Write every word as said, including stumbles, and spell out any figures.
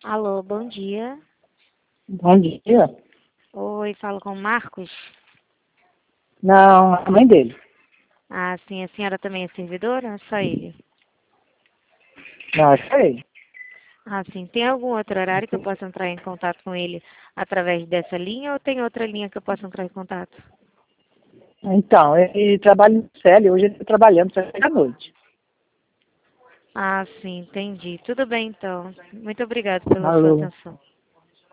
Alô, bom dia. Bom dia. Oi, falo com o Marcos? Não, a mãe dele. Ah, sim, a senhora também é servidora? Ou só ele? Não, é só ele. Ah, sim. Tem algum outro horário que eu possa entrar em contato com ele através dessa linha ou tem outra linha que eu possa entrar em contato? Então, ele trabalha no C L, hoje ele está trabalhando só à noite. Ah, sim, entendi. Tudo bem, então. Muito obrigada pela sua Alô. atenção.